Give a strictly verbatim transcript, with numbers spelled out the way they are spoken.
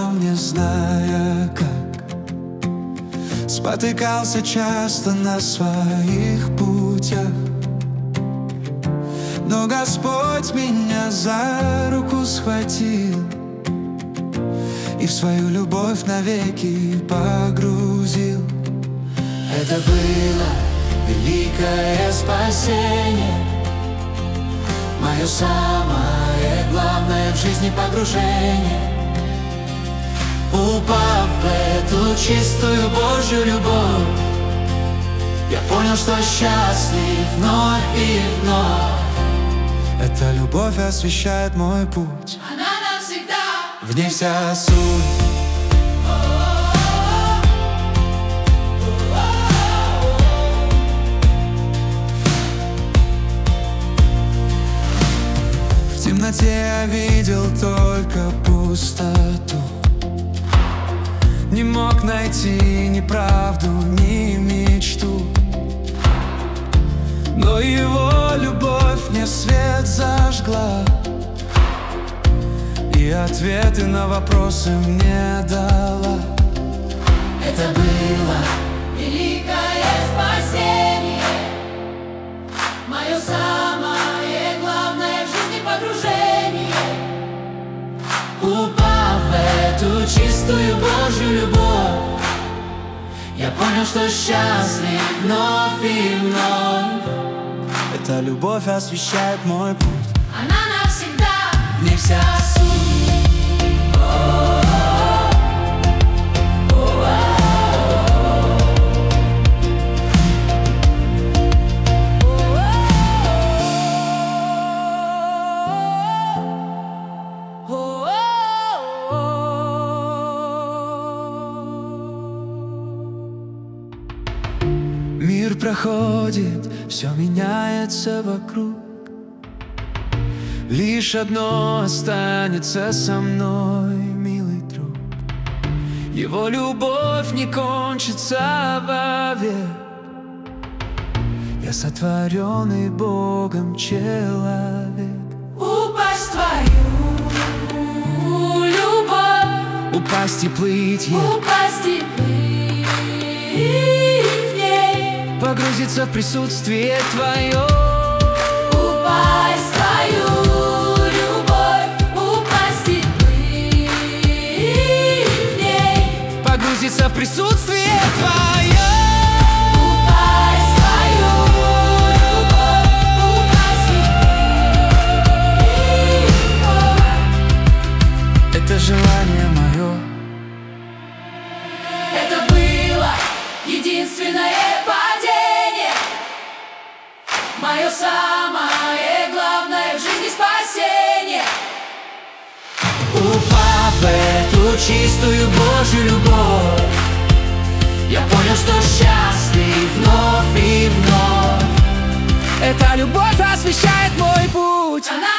сам не зная как, спотыкался часто на своих путях. Но Господь меня за руку схватил и в свою любовь навеки погрузил. Это было великое спасение, мое самое главное в жизни погружение. Упав в эту чистую Божью любовь, я понял, что счастлив вновь и вновь. Эта любовь освещает мой путь, она навсегда, в ней вся суть. В темноте я видел только пустоту, не мог найти ни правду, ни мечту. Но Его любовь мне свет зажгла и ответы на вопросы мне дала. это было великое спасение, мое самое главное в жизни погружение. Упав в эту чистую Божью любовь, я понял, что счастлив вновь и вновь. Эта любовь освещает мой путь, Она навсегда, в ней вся суть. Мир проходит, все меняется вокруг, лишь одно останется со мной, милый друг. Его любовь не кончится вовек. Я сотворенный Богом человек. упасть в твою любовь, Упасть и плыть, я упасть и плыть в ней, погрузиться в присутствие Твое. упасть в твою любовь, упасть и плыть в ней, Погрузиться в присутствие Твое. упасть в твою любовь, упасть и плыть. Это желание мое. Это было единственное падение, мое самое главное в жизни спасение. Упав в эту чистую Божью любовь, я понял, что счастлив вновь и вновь. Эта любовь освещает мой путь, Она